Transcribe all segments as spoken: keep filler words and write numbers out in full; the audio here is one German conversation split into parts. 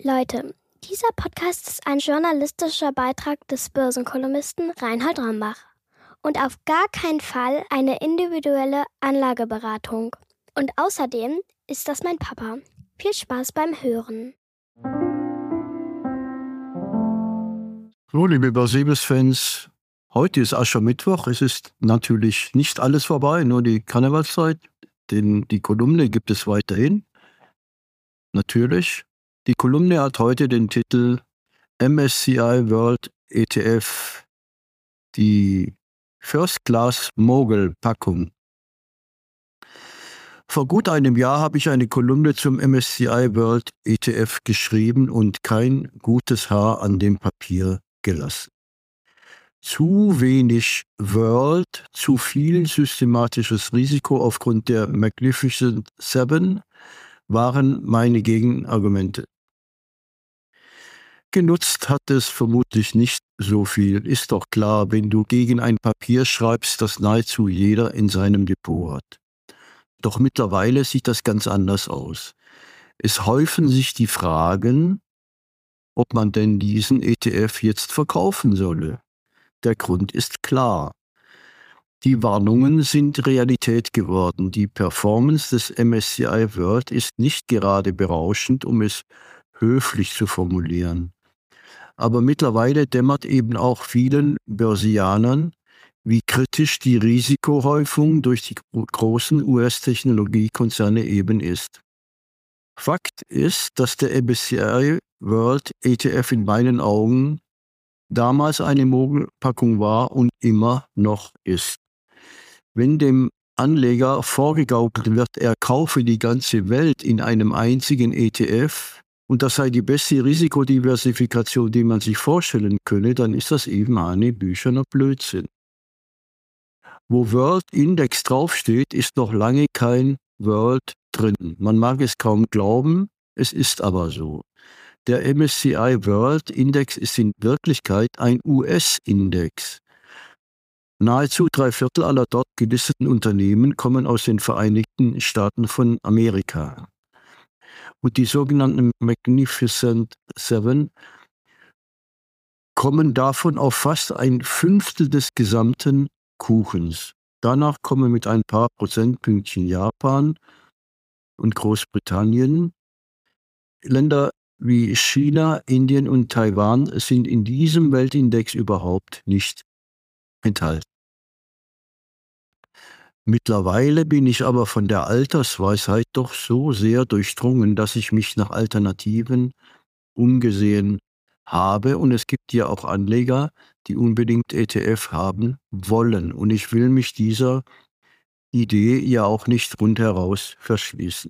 Leute, dieser Podcast ist ein journalistischer Beitrag des Börsenkolumnisten Reinhold Rombach und auf gar keinen Fall eine individuelle Anlageberatung. Und außerdem ist das mein Papa. Viel Spaß beim Hören. So, liebe Börsiebes-Fans, heute ist Aschermittwoch. Es ist natürlich nicht alles vorbei, nur die Karnevalszeit, denn die Kolumne gibt es weiterhin. Natürlich. Die Kolumne hat heute den Titel M S C I World E T F, die First Class Mogul Packung. Vor gut einem Jahr habe ich eine Kolumne zum M S C I World E T F geschrieben und kein gutes Haar an dem Papier gelassen. Zu wenig World, zu viel systematisches Risiko aufgrund der Magnificent Seven waren meine Gegenargumente. Genutzt hat es vermutlich nicht so viel. Ist doch klar, wenn du gegen ein Papier schreibst, das nahezu jeder in seinem Depot hat. Doch mittlerweile sieht das ganz anders aus. Es häufen sich die Fragen, ob man denn diesen E T F jetzt verkaufen solle. Der Grund ist klar. Die Warnungen sind Realität geworden. Die Performance des M S C I World ist nicht gerade berauschend, um es höflich zu formulieren. Aber mittlerweile dämmert eben auch vielen Börsianern, wie kritisch die Risikohäufung durch die großen U S-Technologiekonzerne eben ist. Fakt ist, dass der M S C I World E T F in meinen Augen damals eine Mogelpackung war und immer noch ist. Wenn dem Anleger vorgegaukelt wird, er kaufe die ganze Welt in einem einzigen E T F und das sei die beste Risikodiversifikation, die man sich vorstellen könne, dann ist das eben eine bücherner Blödsinn. Wo World Index draufsteht, ist noch lange kein World drin. Man mag es kaum glauben, es ist aber so. Der M S C I World Index ist in Wirklichkeit ein U S-Index. Nahezu drei Viertel aller dort gelisteten Unternehmen kommen aus den Vereinigten Staaten von Amerika. Und die sogenannten Magnificent Seven kommen davon auf fast ein Fünftel des gesamten Kuchens. Danach kommen mit ein paar Prozentpünktchen Japan und Großbritannien. Länder wie China, Indien und Taiwan sind in diesem Weltindex überhaupt nicht enthalten. Mittlerweile bin ich aber von der Altersweisheit doch so sehr durchdrungen, dass ich mich nach Alternativen umgesehen habe. Und es gibt ja auch Anleger, die unbedingt E T F haben wollen. Und ich will mich dieser Idee ja auch nicht rundheraus verschließen.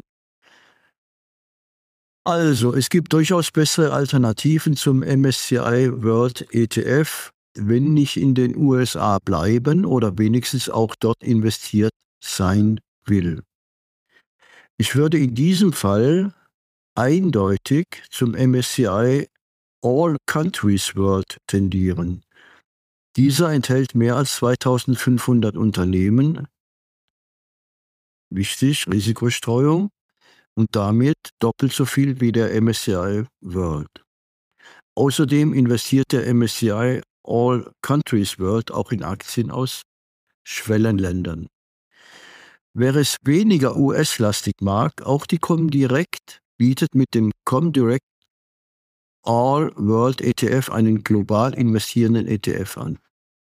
Also, es gibt durchaus bessere Alternativen zum M S C I World E T F, wenn nicht in den U S A bleiben oder wenigstens auch dort investiert sein will. Ich würde in diesem Fall eindeutig zum M S C I All Countries World tendieren. Dieser enthält mehr als zweitausendfünfhundert Unternehmen. Wichtig, Risikostreuung. Und damit doppelt so viel wie der M S C I World. Außerdem investiert der M S C I All Countries World auch in Aktien aus Schwellenländern. Wer es weniger U S-lastig mag, auch die Comdirect bietet mit dem Comdirect All World E T F einen global investierenden E T F an.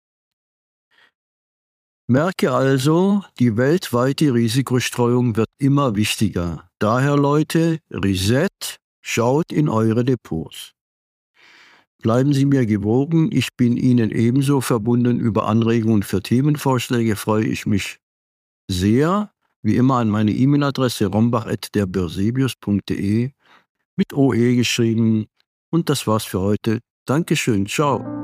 Merke also, die weltweite Risikostreuung wird immer wichtiger. Daher, Leute, Reset, schaut in eure Depots. Bleiben Sie mir gewogen, ich bin Ihnen ebenso verbunden. Über Anregungen für Themenvorschläge freue ich mich sehr. Wie immer an meine E-Mail-Adresse rombach at der börsebius punkt de mit O E geschrieben. Und das war's für heute. Dankeschön, ciao.